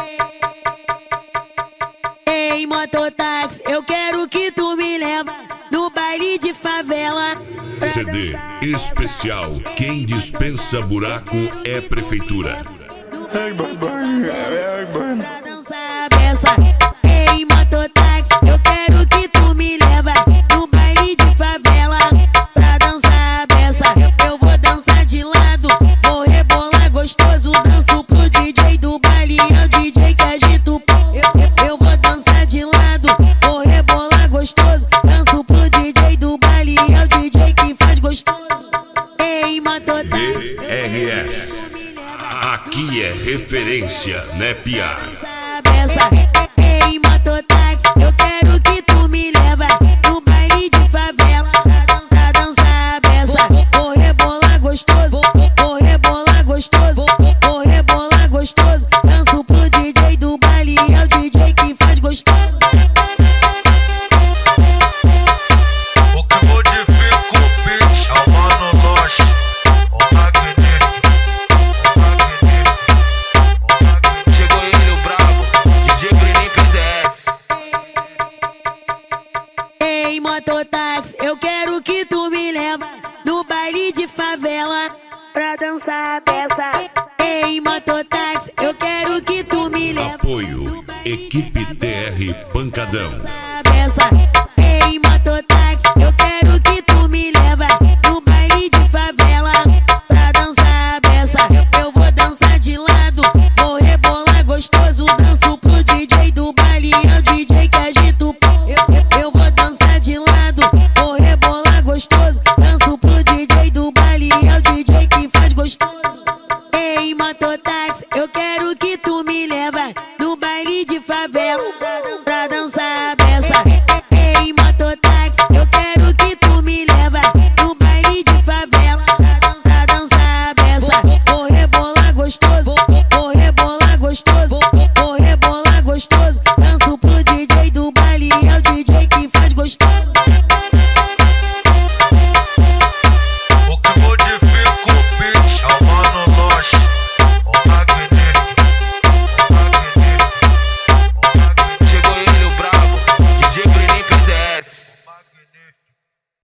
Ei, mototáxi, eu quero que tu me leva no baile de favela. CD especial. Quem dispensa buraco é prefeitura. Pra dançar a beça. Ei, mototáxi, eu quero que tu me leva no baile de favela. Pra dançar a beça, eu vou dançar de lado, vou rebolar gostoso. Danço pro DJ do baile, é o DJ que agita o pau. Eu vou dançar de lado, vou rebolar gostoso. Danço pro DJ do baile, é o DJ que faz gostoso. Ei, mototáxi, BRS. Aqui é referência, né, Pia? ei, mototáxi, eu quero que tu me leva no baile de favela. Pra dançar a beça, vou rebolar gostoso, vou rebolar gostoso, vou rebolar gostoso. Danço pro DJ do baile, é o DJ que faz gostoso. O que modifica o beat é o Mano Loche, o magnífico. Chegou ele, o brabo, DJ Bruninho PZS. Ei, mototáxi, eu quero que tu me leva no baile de favela. Pra dançar a beça. Ei, mototáxi, eu quero que tu me leva. Apoio Equipe TR Pancadão. A beça.